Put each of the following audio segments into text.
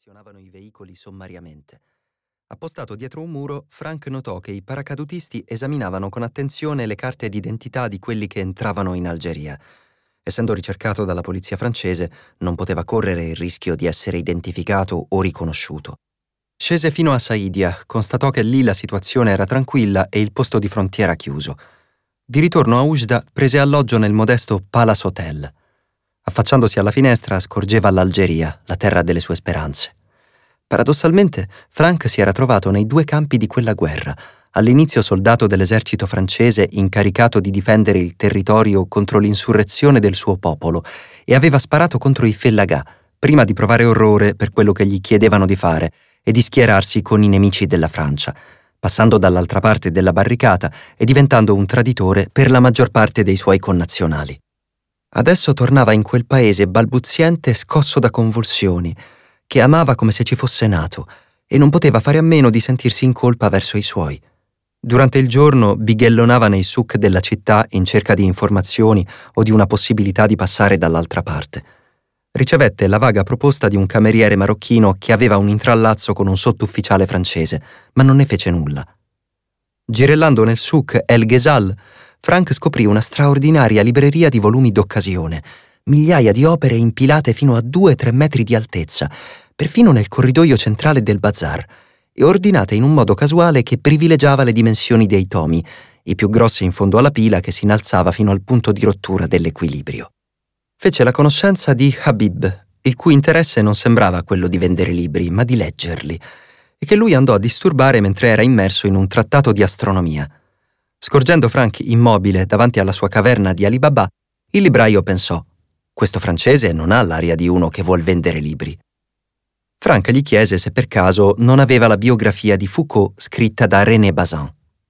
ispezzionavano i veicoli sommariamente. Appostato dietro un muro, Frank notò che i paracadutisti esaminavano con attenzione le carte d'identità di quelli che entravano in Algeria. Essendo ricercato dalla polizia francese, non poteva correre il rischio di essere identificato o riconosciuto. Scese fino a Saidia, constatò che lì la situazione era tranquilla e il posto di frontiera chiuso. Di ritorno a Oujda, prese alloggio nel modesto Palace Hotel. Affacciandosi alla finestra, scorgeva l'Algeria, la terra delle sue speranze. Paradossalmente, Frank si era trovato nei due campi di quella guerra, all'inizio soldato dell'esercito francese incaricato di difendere il territorio contro l'insurrezione del suo popolo, e aveva sparato contro i Fellagà, prima di provare orrore per quello che gli chiedevano di fare e di schierarsi con i nemici della Francia, passando dall'altra parte della barricata e diventando un traditore per la maggior parte dei suoi connazionali. Adesso tornava in quel paese balbuziente, scosso da convulsioni, che amava come se ci fosse nato, e non poteva fare a meno di sentirsi in colpa verso i suoi. Durante il giorno bighellonava nei souk della città in cerca di informazioni o di una possibilità di passare dall'altra parte. Ricevette la vaga proposta di un cameriere marocchino che aveva un intrallazzo con un sottufficiale francese, ma non ne fece nulla. Girellando nel souk El Ghezal, Frank scoprì una straordinaria libreria di volumi d'occasione, migliaia di opere impilate fino a 2-3 metri di altezza, perfino nel corridoio centrale del bazar, e ordinate in un modo casuale che privilegiava le dimensioni dei tomi, i più grossi in fondo alla pila che si innalzava fino al punto di rottura dell'equilibrio. Fece la conoscenza di Habib, il cui interesse non sembrava quello di vendere libri, ma di leggerli, e che lui andò a disturbare mentre era immerso in un trattato di astronomia. Scorgendo Frank immobile davanti alla sua caverna di Ali Baba, il libraio pensò: questo francese non ha l'aria di uno che vuol vendere libri. Frank gli chiese se per caso non aveva la biografia di Foucault scritta da René Bazin.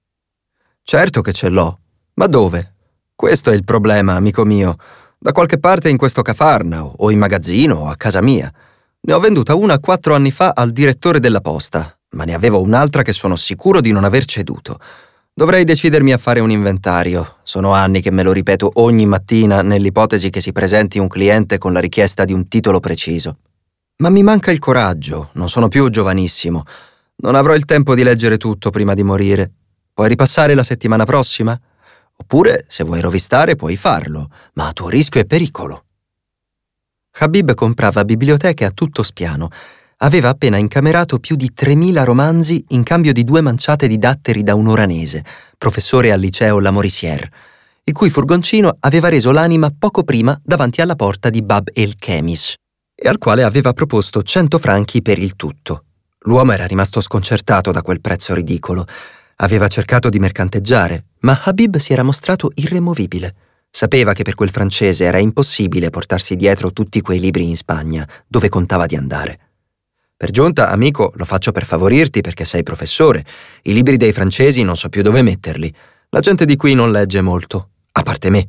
«Certo che ce l'ho. Ma dove? Questo è il problema, amico mio. Da qualche parte in questo Cafarnao, o in magazzino, o a casa mia. Ne ho venduta una 4 anni fa al direttore della posta, ma ne avevo un'altra che sono sicuro di non aver ceduto. Dovrei decidermi a fare un inventario. Sono anni che me lo ripeto ogni mattina nell'ipotesi che si presenti un cliente con la richiesta di un titolo preciso. Ma mi manca il coraggio, non sono più giovanissimo. Non avrò il tempo di leggere tutto prima di morire. Puoi ripassare la settimana prossima? Oppure, se vuoi rovistare, puoi farlo, ma a tuo rischio e pericolo». Habib comprava biblioteche a tutto spiano. Aveva appena incamerato più di 3.000 romanzi in cambio di 2 manciate di datteri da un oranese, professore al liceo Lamoricière, il cui furgoncino aveva reso l'anima poco prima davanti alla porta di Bab el Chemis, e al quale aveva proposto 100 franchi per il tutto. L'uomo era rimasto sconcertato da quel prezzo ridicolo. Aveva cercato di mercanteggiare, ma Habib si era mostrato irremovibile. Sapeva che per quel francese era impossibile portarsi dietro tutti quei libri in Spagna, dove contava di andare. «Per giunta, amico, lo faccio per favorirti perché sei professore. I libri dei francesi non so più dove metterli. La gente di qui non legge molto, a parte me».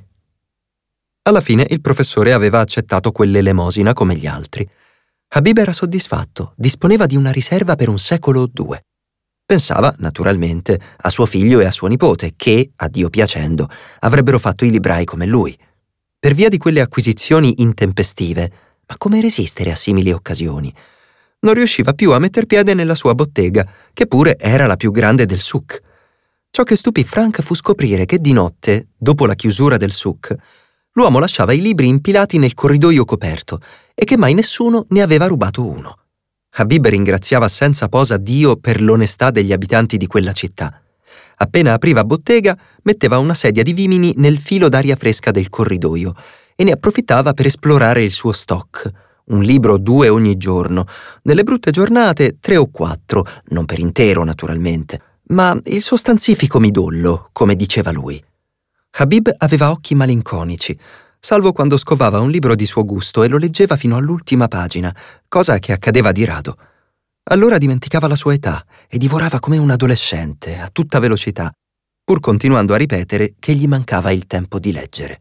Alla fine il professore aveva accettato quell'elemosina come gli altri. Habib era soddisfatto, disponeva di una riserva per un secolo o 2. Pensava, naturalmente, a suo figlio e a suo nipote che, a Dio piacendo, avrebbero fatto i librai come lui. Per via di quelle acquisizioni intempestive, ma come resistere a simili occasioni? Non riusciva più a metter piede nella sua bottega, che pure era la più grande del souk. Ciò che stupì Frank fu scoprire che di notte, dopo la chiusura del souk, l'uomo lasciava i libri impilati nel corridoio coperto e che mai nessuno ne aveva rubato uno. Habib ringraziava senza posa Dio per l'onestà degli abitanti di quella città. Appena apriva bottega, metteva una sedia di vimini nel filo d'aria fresca del corridoio e ne approfittava per esplorare il suo stock. Un libro o 2 ogni giorno, nelle brutte giornate 3 o 4, non per intero naturalmente, ma il sostanzifico midollo, come diceva lui. Habib aveva occhi malinconici, salvo quando scovava un libro di suo gusto e lo leggeva fino all'ultima pagina, cosa che accadeva di rado. Allora dimenticava la sua età e divorava come un adolescente, a tutta velocità, pur continuando a ripetere che gli mancava il tempo di leggere.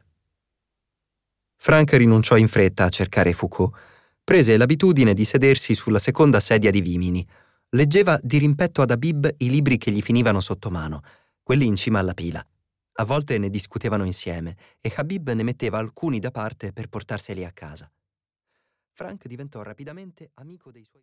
Frank rinunciò in fretta a cercare Foucault. Prese l'abitudine di sedersi sulla seconda sedia di vimini. Leggeva di rimpetto ad Habib i libri che gli finivano sotto mano, quelli in cima alla pila. A volte ne discutevano insieme e Habib ne metteva alcuni da parte per portarseli a casa. Frank diventò rapidamente amico dei suoi